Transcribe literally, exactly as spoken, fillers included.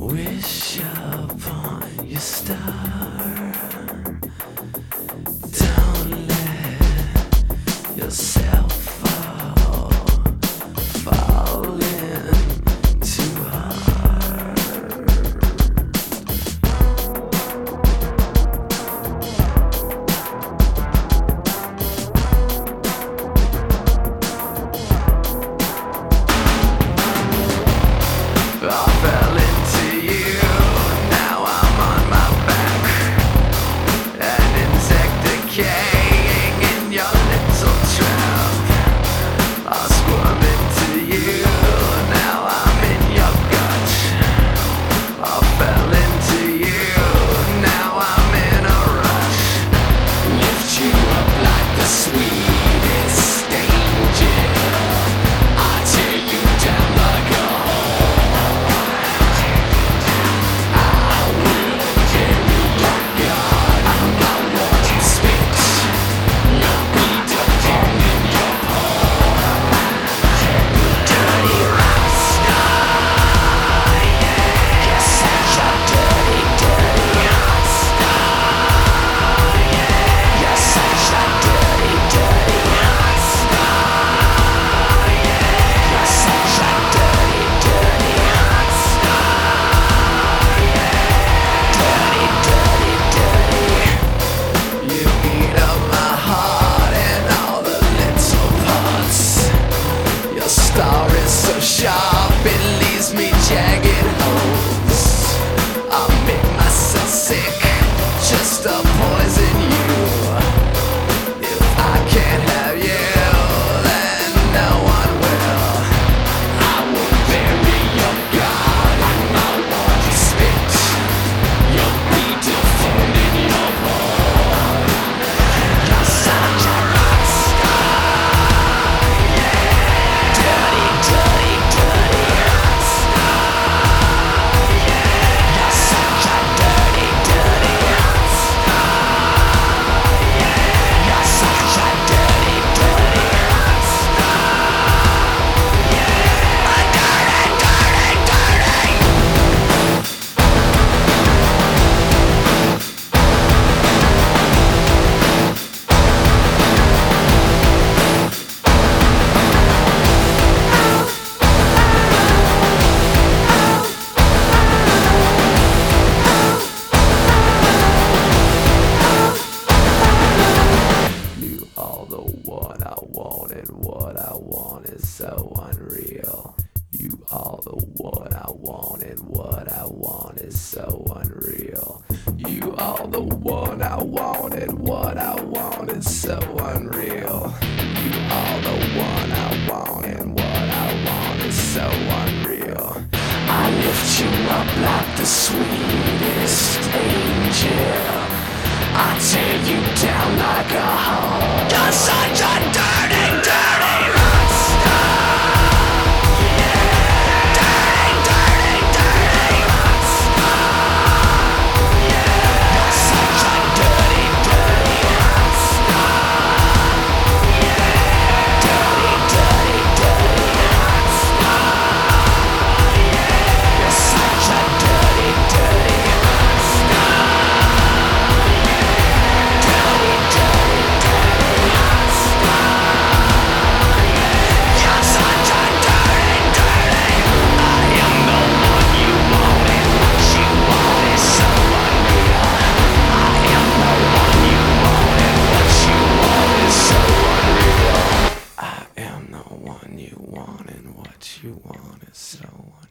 Wish upon your star. Don't let yourself fall, fall in too hard. I fell into you, now I'm on my back. An insect decaying in your little trap. I squirm into you, now I'm in your gut. I fell into you, now I'm in a rush. Lift you up like the sweetest angel. I tear you down like a so sharp, it leaves me jagged holes. I make myself sick just to poison you. If I can't have you, then no one will. I will bury your God in my warm spit. You'll be deformed in your heart. You're such a rock star, yeah. Dirty, dirty, dirty rock star, yeah. You're such a dirty, dirty rock star, yeah. You're such a dirty, dirty rock star, yeah. A dirty, dirty, dirty. You are the one I want, and what I want is so unreal. You are the one I want, and what I want is so unreal. You are the one I want, and what I want is so unreal. You are the one I want, and what I want is so unreal. I lift you up like the sweetest angel. I tear you down like a hole. You're such a dirty, dirty rock star, yeah. Dirty, dirty, dirty rock star, yeah. You're such a dirty, dirty rock star, yeah. Dirty, dirty, dirty rock star, yeah. You're such a dirty, dirty rock star. I am the one you want, and what you want is so unreal.